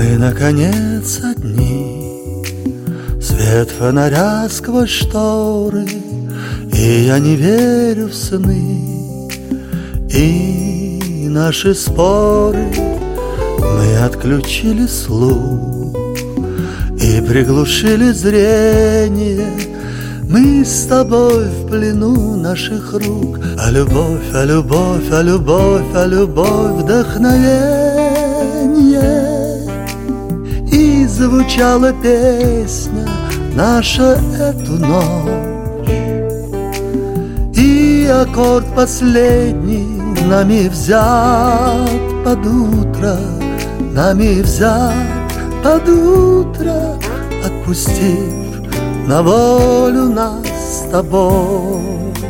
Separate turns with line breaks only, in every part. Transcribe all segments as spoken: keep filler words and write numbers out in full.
Мы, наконец, одни, свет фонаря сквозь шторы, и я не верю в сны и наши споры. Мы отключили слух и приглушили зрение. Мы с тобой в плену наших рук. А любовь, а любовь, а любовь, а любовь — вдохновение. И звучала песня наша эту ночь, и аккорд последний нами взят под утро, нами взят под утро, отпустив на волю нас с тобой.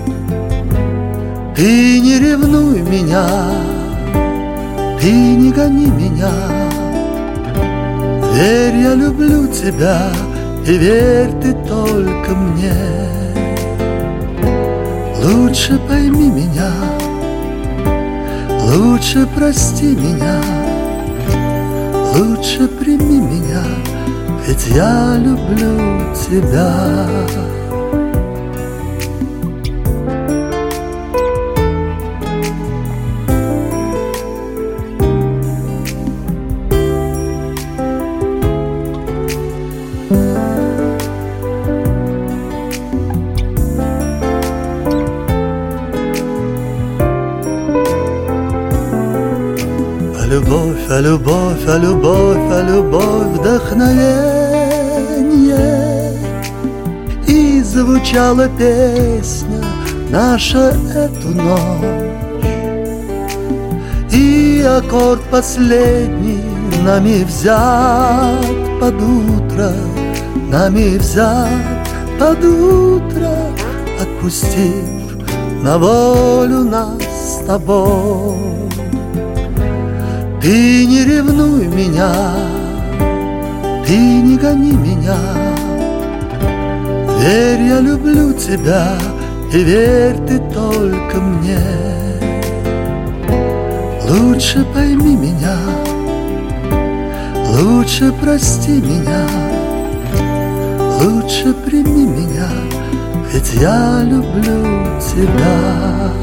Ты не ревнуй меня, ты не гони меня. Верь, я люблю тебя, и верь ты только мне. Лучше пойми меня, лучше прости меня, лучше прими меня, ведь я люблю тебя. А любовь, а любовь, а любовь, а любовь — вдохновение. И звучала песня наша эту ночь, и аккорд последний нами взят под утро, нами взят под утро, отпустив на волю нас с тобой. Ты не ревнуй меня, ты не гони меня. Верь, я люблю тебя, и верь ты только мне. Лучше пойми меня, лучше прости меня, лучше прими меня, ведь я люблю тебя.